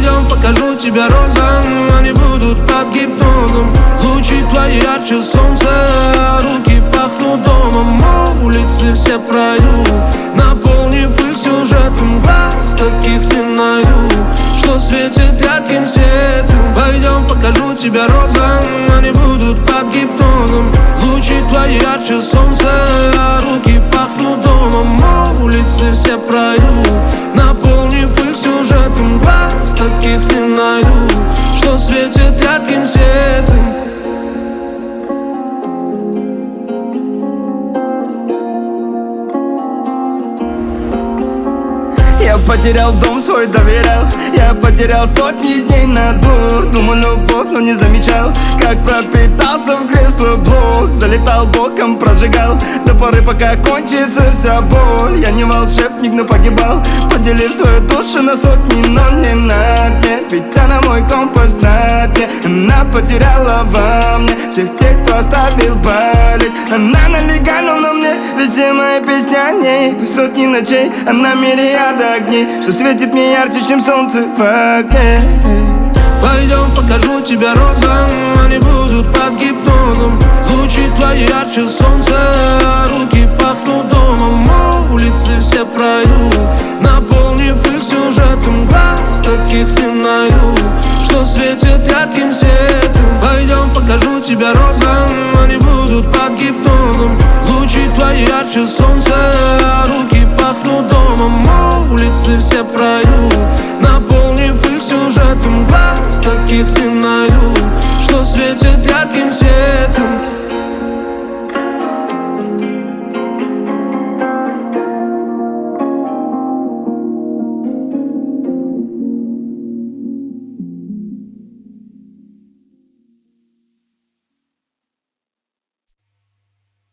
Пойдем, покажу тебя розам, они будут под гипнозом. Лучи твои ярче солнца, руки пахнут домом. Улицы все пройду, наполнив их сюжетом. Глаз таких не найду, что светит ярким светом. Пойдем, покажу тебя розам, они будут под гипнозом. Лучи твои ярче солнца, руки пахнут домом. Улицы все пройду, наполнив их сюжетом. Глаз таких не найду, что светит ярким светом. Я потерял дом свой, доверял. Я потерял сотни дней на дур. Думал любовь, но не замечал, как пропитался в кресло блок. Залетал боком, прожигал до поры, пока кончится вся боль. Я не волшебник, но погибал, поделив свою душу на сотни, но не на дне. Ведь она мой компас на дне. Она потеряла во мне всех тех, кто оставил болеть. Она налегала на мне, везде мои песни о ней. Сотни ночей, она мириад огней, что светит мне ярче, чем солнце в окне. Пойдем, покажу тебя розам, они будут под гипнозом. Лучи твои ярче солнца, руки пахнут домом. Улицы все пройду, наполнив их сюжетом. Глаз таких не найду, что светит ярким светом. Пойдем, покажу тебя розам, они будут под гипнозом. Лучи твои ярче солнца, руки пахнут домом. Улицы все пройду, наполнив их сюжетом. Глаз таких не